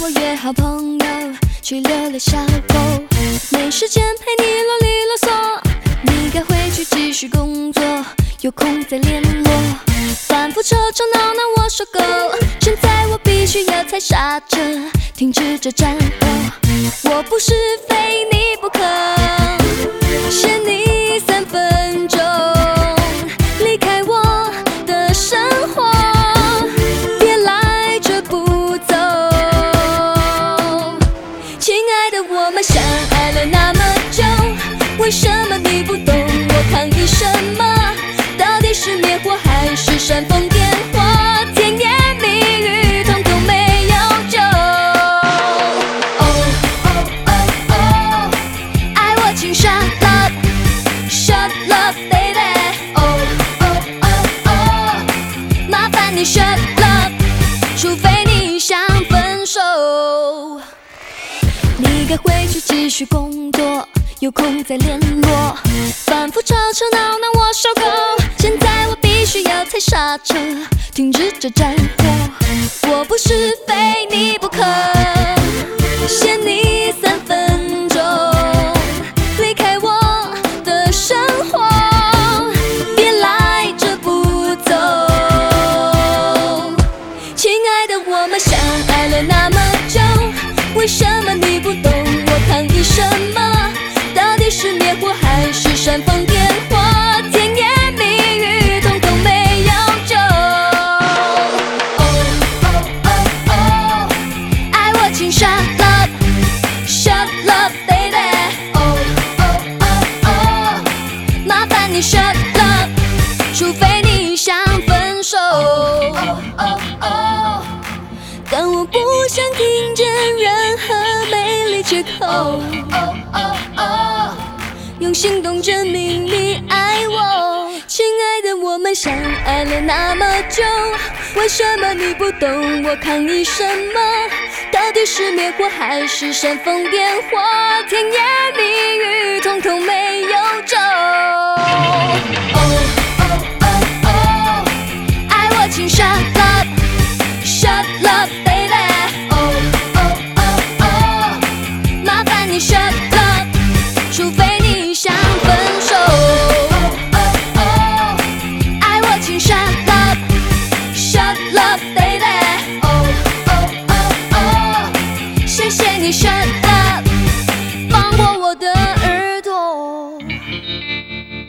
我约好朋友去遛遛小狗，没时间陪你啰里啰嗦，你该回去继续工作，有空再联络。反复吵吵闹闹我受够，现在我必须要踩刹车，停止这战火。我不是非你不可，限你3分钟离开我的生活，别赖着不走。亲爱的，我们相爱了那么久，为什么你不懂我抗议什么？到底是灭火还是煽风点火？甜言蜜语统统没有救。爱我请 shut up shut up baby。 麻烦你 shut up， 除非你想分手。你该回去继续工作，有空再联络。反复吵吵闹闹我受够，现在我必须要踩刹车，停止这战火。我不是非你不可，限你3分钟离开我的生活，别赖着不走。亲爱的，我们相爱了那么久，为什么你不懂我抗议什么？到底是灭火还是煽风点火？甜言蜜语统统没有救。爱我请 shut up shut up baby。 麻烦你 shut up， 除非你想分手。但我不想听见任何美丽借口，用行动证明你爱我。亲爱的，我们相爱了那么久，为什么你不懂我抗议什么？到底是灭火还是煽风点火？甜言蜜语统统没有救。爱我请 shut up shut up baby。 麻烦你 shut up， 除非你想分手。爱我请 shut up shut up baby。 谢谢你 shut up， 放过我的耳朵。